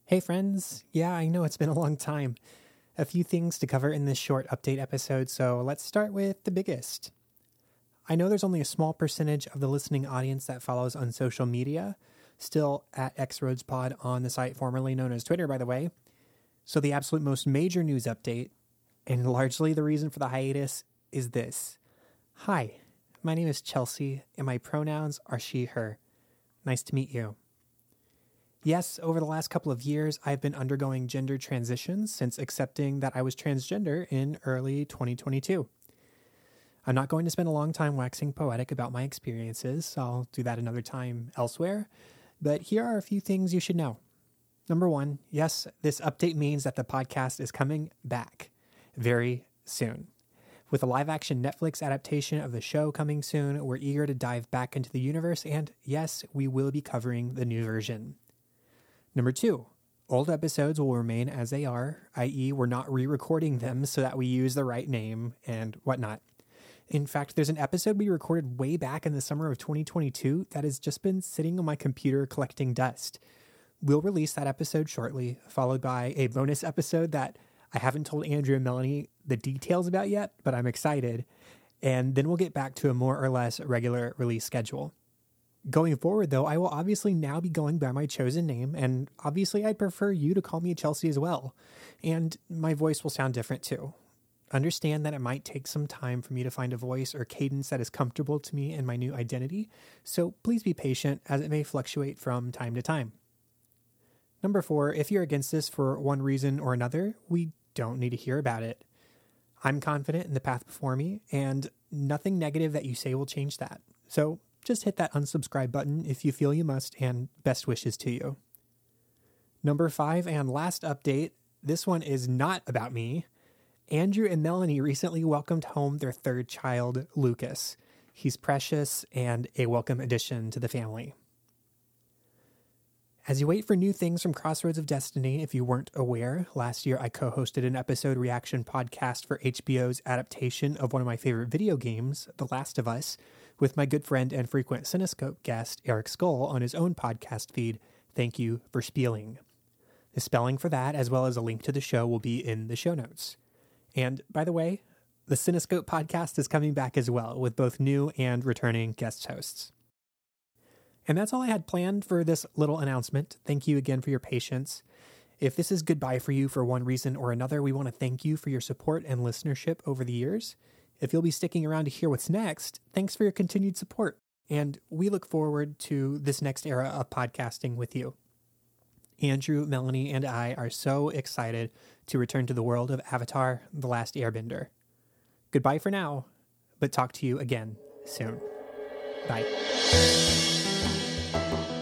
Hey friends, yeah, I know it's been a long time. A few things to cover in this short update episode, so let's start with the biggest. I know there's only a small percentage of the listening audience that follows on social media, still at XRoadsPod on the site formerly known as Twitter, by the way. So the absolute most major news update, and largely the reason for the hiatus, is this. Hi, my name is Chelsea, and my pronouns are she, her. Nice to meet you. Yes, over the last couple of years, I've been undergoing gender transitions since accepting that I was transgender in early 2022. I'm not going to spend a long time waxing poetic about my experiences. I'll do that another time elsewhere. But here are a few things you should know. Number one, yes, this update means that the podcast is coming back very soon. With a live-action Netflix adaptation of the show coming soon, we're eager to dive back into the universe, and yes, we will be covering the new version. Number two, old episodes will remain as they are, i.e. we're not re-recording them so that we use the right name and whatnot. In fact, there's an episode we recorded way back in the summer of 2022 that has just been sitting on my computer collecting dust. We'll release that episode shortly, followed by a bonus episode that I haven't told Andrew and Melanie the details about yet, but I'm excited. And then we'll get back to a more or less regular release schedule. Going forward, though, I will obviously now be going by my chosen name, and obviously I'd prefer you to call me Chelsea as well. And my voice will sound different too. Understand that it might take some time for me to find a voice or cadence that is comfortable to me in my new identity, so please be patient as it may fluctuate from time to time. Number four, if you're against this for one reason or another, we don't need to hear about it. I'm confident in the path before me, and nothing negative that you say will change that. So just hit that unsubscribe button if you feel you must, and best wishes to you. Number five and last update, this one is not about me. Andrew and Melanie recently welcomed home their third child, Lucas. He's precious and a welcome addition to the family. As you wait for new things from Crossroads of Destiny, if you weren't aware, last year I co-hosted an episode reaction podcast for HBO's adaptation of one of my favorite video games, The Last of Us, with my good friend and frequent Cinescope guest, Eric Skull, on his own podcast feed, Thank You for Spieling. The spelling for that, as well as a link to the show, will be in the show notes. And, by the way, the Cinescope podcast is coming back as well, with both new and returning guest hosts. And that's all I had planned for this little announcement. Thank you again for your patience. If this is goodbye for you for one reason or another, we want to thank you for your support and listenership over the years. If you'll be sticking around to hear what's next, thanks for your continued support. And we look forward to this next era of podcasting with you. Andrew, Melanie, and I are so excited to return to the world of Avatar: The Last Airbender. Goodbye for now, but talk to you again soon. Bye.